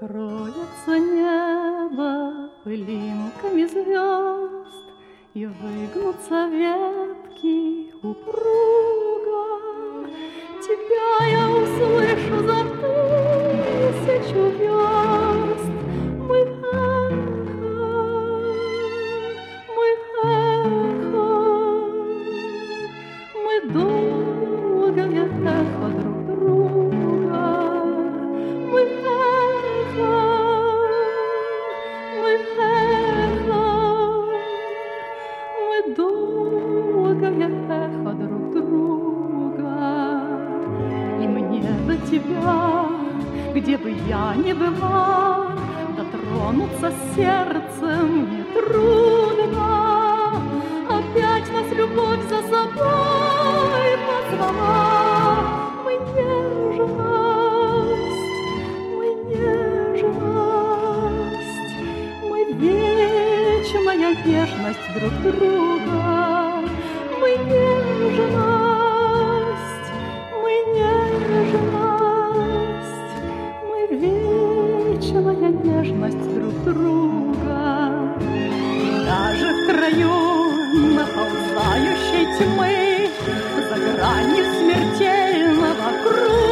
Покроется небо пылинками звезд, и выгнутся ветки упруго. Тебя я услышу за 1000 верст. Мы эхо, мы долгое эхо друг друга. Мы эхо, мы долгое эхо друг друга. И мне до тебя, где бы я ни была, дотронуться сердцем нетрудно. Опять нас любовь за собой позвала. Мы нежность, мы вечная нежность друг друга. Мы нежность, мы вечная нежность друг друга. Даже в краю наползающей тьмы, за гранью смертельного круга,